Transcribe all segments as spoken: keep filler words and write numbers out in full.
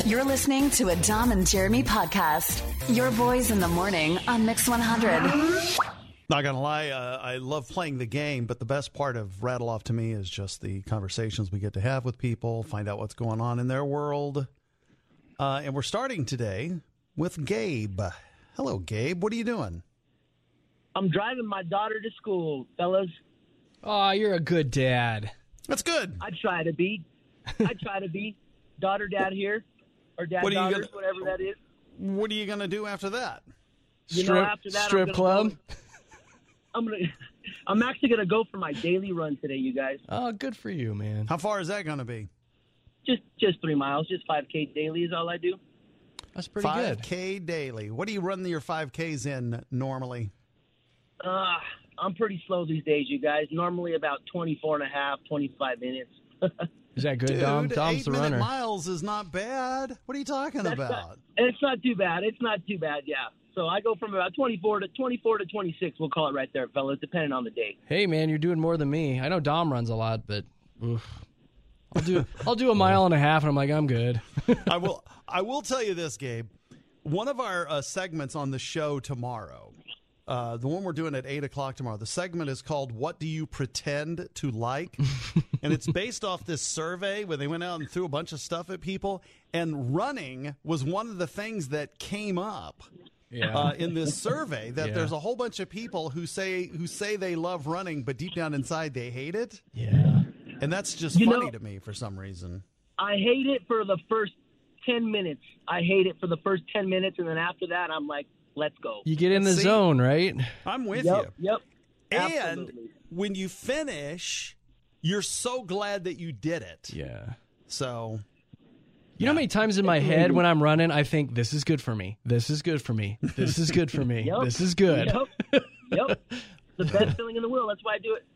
You're listening to a Dom and Jeremy podcast. Your boys in the morning on Mix one hundred. Not going to lie, uh, I love playing the game, but the best part of Rattle Off to me is just the conversations we get to have with people, find out what's going on in their world. Uh, and we're starting today with Gabe. Hello, Gabe. What are you doing? I'm driving my daughter to school, fellas. Oh, you're a good dad. That's good. I try to be. I try to be. Daughter, dad here. Or dad, What are you daughters, gonna- whatever that is. What are you going to do after that? You strip know, after that, strip I'm gonna club? Go, I'm gonna. I'm actually gonna go for my daily run today, you guys. Oh, good for you, man. How far is that going to be? Just, just three miles. Just five K daily is all I do. That's pretty good. five K daily. What do you run your five Ks in normally? Uh, I'm pretty slow these days, you guys. Normally about twenty-four and a half, twenty-five minutes. Is that good, Dude, Dom? Dom's the eight-minute runner. miles is not bad. What are you talking That's about? not- it's not too bad. It's not too bad, yeah. So I go from about twenty-four to twenty-four to twenty-six. We'll call it right there, fellas, depending on the day. Hey, man, you're doing more than me. I know Dom runs a lot, but oof. I'll do I'll do a mile and a half, and I'm like, I'm good. I will. I will tell you this, Gabe. One of our uh, segments on the show tomorrow, uh, the one we're doing at eight o'clock tomorrow, the segment is called "What Do You Pretend to Like?" And it's based off this survey where they went out and threw a bunch of stuff at people, and running was one of the things that came up. Yeah. Uh, in this survey, that Yeah. there's a whole bunch of people who say who say they love running, but deep down inside they hate it, yeah. and that's just You funny know- to me for some reason. I hate it for the first ten minutes. I hate it for the first ten minutes, and then after that, I'm like, let's go. You get in the See? zone, right? I'm with Yep, you. yep. And Absolutely. when you finish, you're so glad that you did it. Yeah. So, You know how many times in my head when I'm running, I think, this is good for me. This is good for me. This is good for me. Yep. This is good. Yep. Yep. The best feeling in the world. That's why I do it.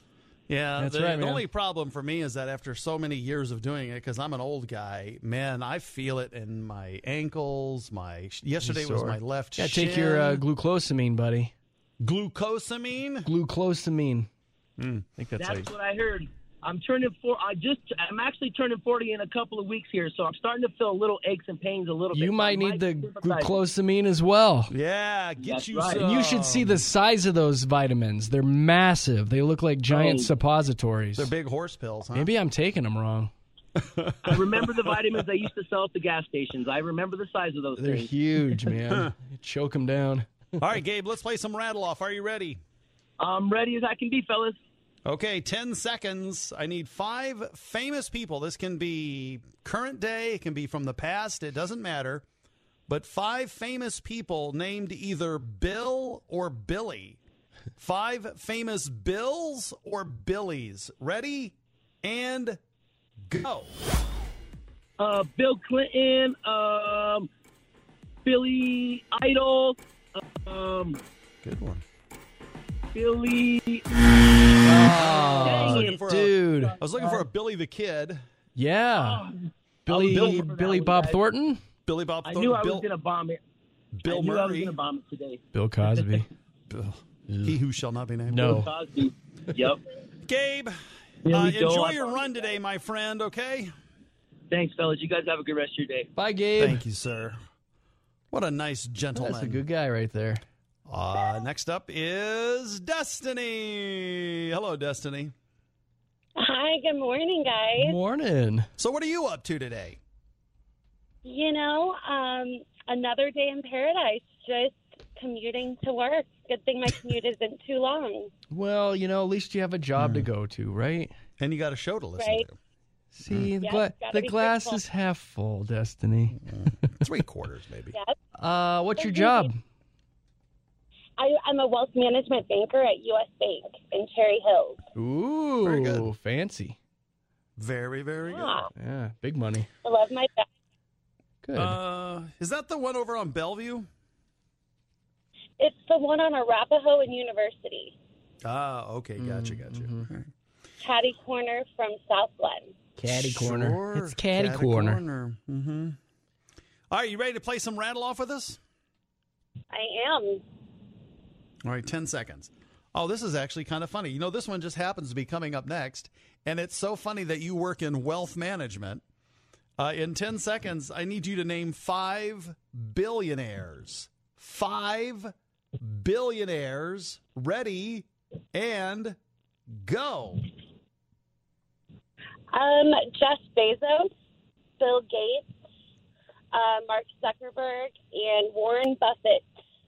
yeah, That's the, right, the man. only problem for me is that after so many years of doing it, because I'm an old guy, man, I feel it in my ankles. My yesterday was sore. my left Yeah, shin. take your uh, glucosamine, buddy. Glucosamine. Glucosamine. I think that's, how you... That's what I heard. I'm turning four. I just. I'm actually turning forty in a couple of weeks here, so I'm starting to feel little aches and pains a little bit. You So I might need the sympathize. glucosamine as well. Yeah, get That's you right. some. And you should see the size of those vitamins. They're massive. They look like giant Oh. suppositories. They're big horse pills, huh? Maybe I'm taking them wrong. I remember the vitamins they used to sell at the gas stations. I remember the size of those They're things. huge, man. You choke them down. All right, Gabe, let's play some rattle off. Are you ready? I'm ready as I can be, fellas. Okay, ten seconds. I need five famous people. This can be current day, it can be from the past, it doesn't matter. But five famous people named either Bill or Billy. Five famous Bills or Billies. Ready? And go. Uh, Bill Clinton, um, Billy Idol, um, Good one. Billy. Oh, Dang looking it. for a- dude. I was looking for a Billy the Kid. Yeah. Billy, Bill- Billy Bob guys. Thornton? Billy Bob I Thornton. knew I Bill, was going to bomb it. Bill I knew I was Murray. going to bomb it today. Bill Cosby. Bill- He who shall not be named. No. Cosby. Yep. Gabe, Billy uh, Joel, enjoy I your thought- run today, my friend, okay? Thanks, fellas. You guys have a good rest of your day. Bye, Gabe. Thank you, sir. What a nice gentleman. That's a good guy right there. Uh, next up is Destiny. Hello, Destiny. Hi, good morning, guys. Morning. So what are you up to today? You know, um, another day in paradise, just commuting to work. Good thing my commute isn't too long. Well, you know, at least you have a job to go to, right? And you got a show to listen Right. to. See, the, Yes, gla- gotta the be glass grateful. is half full, Destiny. Three quarters, maybe. Yes. Uh, what's your job? I, I'm a wealth management banker at U S Bank in Cherry Hills. Ooh, Very good. fancy. Very, very Yeah. Yeah, big money. I love my job. Good. good. Uh, is that the one over on Bellevue? It's the one on Arapahoe and University, Ah, okay. Gotcha, gotcha. Mm-hmm. All right. catty corner from South Glen. Caddy corner. Sure, It's caddy, corner. Mm-hmm. All right, you ready to play some rattle off with us? I am. All right, ten seconds. Oh, this is actually kind of funny. You know, this one just happens to be coming up next, and it's so funny that you work in wealth management. Uh, in ten seconds, I need you to name five billionaires. Five billionaires. Ready and go. Um, Jeff Bezos, Bill Gates, uh, Mark Zuckerberg, and Warren Buffett.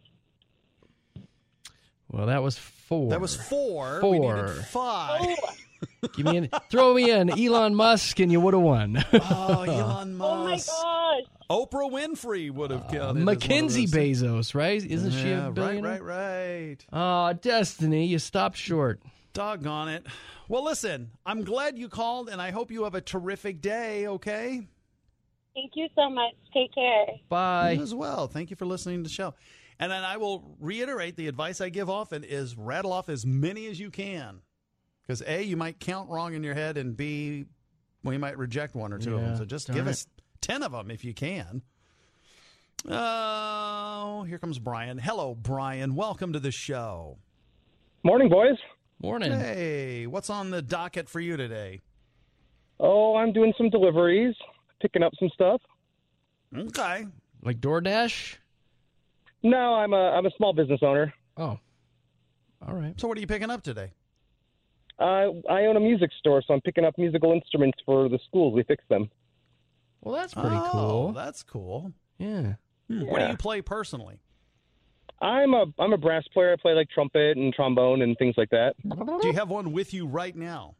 Well, that was four. That was four. Four. We needed five. Oh, Give me an, throw me an Elon Musk, and you would have won. Oh, Elon Musk. oh my gosh. Oprah Winfrey would have counted. as Mackenzie one of those. Bezos, right? Isn't she Yeah, a billionaire? right, right, right. Oh, Destiny, you stopped short. Doggone it. Well, listen, I'm glad you called, and I hope you have a terrific day, okay? Thank you so much. Take care. Bye. You as well. Thank you for listening to the show. And then I will reiterate the advice I give often is rattle off as many as you can. Because A, you might count wrong in your head, and B, well, you might reject one or two of Yeah, them. So just darn give it. us ten of them if you can. Oh, here comes Brian. Hello, Brian. Welcome to the show. Morning, boys. Morning. Hey, what's on the docket for you today? Oh, I'm doing some deliveries, picking up some stuff. Okay. Like DoorDash? No, I'm a I'm a small business owner. Oh. All right. So what are you picking up today? Uh, I own a music store, so I'm picking up musical instruments for the schools. We fix them. Well, that's pretty oh, cool. That's cool. Yeah. Hmm. What do Yeah. you play personally? I'm a I'm a brass player. I play like trumpet and trombone and things like that. Do you have one with you right now?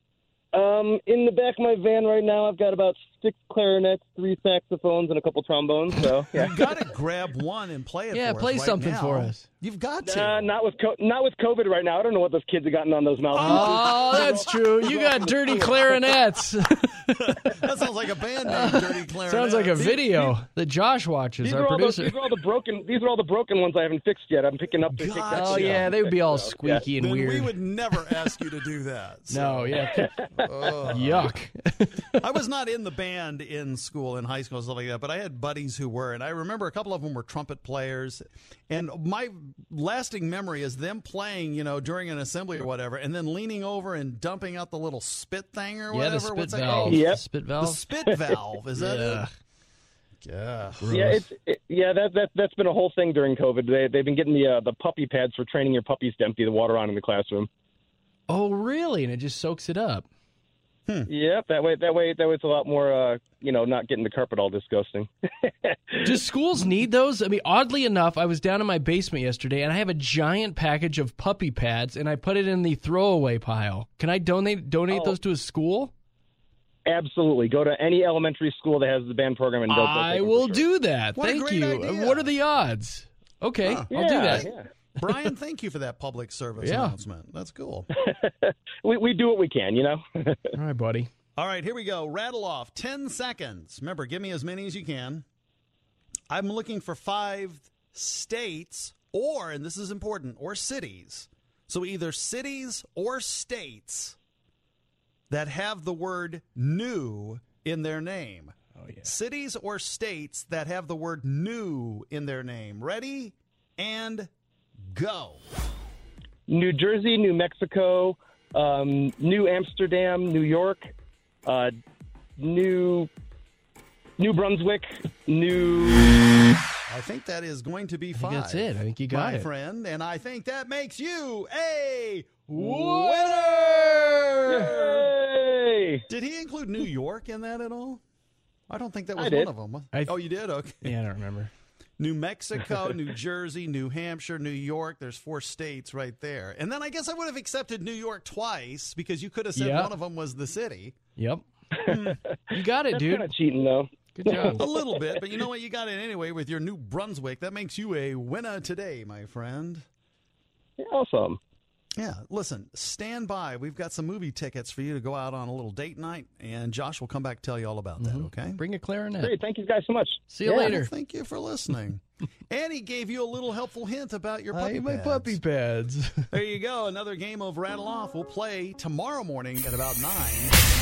Um, in the back of my van right now, I've got about six clarinets, three saxophones, and a couple trombones. So yeah. You got to grab one and play it. Yeah, for play us right something now. for us. You've got to. Uh, not with co- not with COVID right now. I don't know what those kids have gotten on those mouthpieces. Oh, that's true. You got dirty clarinets. That sounds like a band name, Dirty Clarinet. Sounds like a video that Josh watches, These our are, all those, producer. these are all the broken. These are all the broken ones I haven't fixed yet. I'm picking up to take that Gotcha. Oh, shit yeah, out. they would be all So, squeaky and Then weird. we would never ask you to do that. So. No, yeah. Yuck. I was not in the band in school, in high school, and stuff like that, but I had buddies who were, and I remember a couple of them were trumpet players. And my lasting memory is them playing, you know, during an assembly or whatever, and then leaning over and dumping out the little spit thing or Yeah, whatever. the spit What's that valve. called? Yep. The spit The valve. spit valve. Is that Yeah. it? Yeah. Yeah, it's it, yeah that that that's been a whole thing during COVID. They they've been getting the uh, the puppy pads for training your puppies to empty the water on in the classroom. Oh, really? And it just soaks it up. Yep, that way that way that way it's a lot more uh, you know, not getting the carpet all disgusting. Do schools need those? I mean, oddly enough, I was down in my basement yesterday, and I have a giant package of puppy pads, and I put it in the throwaway pile. Can I donate donate Oh. those to a school? Absolutely, go to any elementary school that has the band program and they'll, they'll I take them will for sure. do that. What a Thank great you. idea. What are the odds? Okay, Huh. I'll do Yeah, that. yeah. Brian, thank you for that public service Yeah. announcement. That's cool. we we do what we can, you know. All right, buddy. All right, here we go. Rattle off ten seconds. Remember, give me as many as you can. I'm looking for five states or, and this is important, or cities. So either cities or states that have the word new in their name. Oh, yeah. Cities or states that have the word new in their name. Ready and go. New Jersey, New Mexico, um, New Amsterdam, New York, uh, New New Brunswick, New. I think that is going to be I five. think that's it. I think you got my it. friend, and I think that makes you a Winner! Hey! Did he include New York in that at all? I don't think that was I did. one of them. I th- oh, you did? Okay. Yeah, I don't remember. New Mexico, New Jersey, New Hampshire, New York. There's four states right there. And then I guess I would have accepted New York twice because you could have said Yeah. one of them was the city. Yep. You got it, That's dude. kind of cheating, though. Good job. A little bit, but you know what? You got it anyway with your New Brunswick. That makes you a winner today, my friend. Yeah, awesome. Yeah, listen, stand by. We've got some movie tickets for you to go out on a little date night, and Josh will come back and tell you all about that, okay? Bring a clarinet. Great. Thank you guys so much. See you Yeah. later. Well, thank you for listening. And he gave you a little helpful hint about your puppy Hi, my pads. puppy pads. There you go. Another game of Rattle Off. We'll play tomorrow morning at about nine.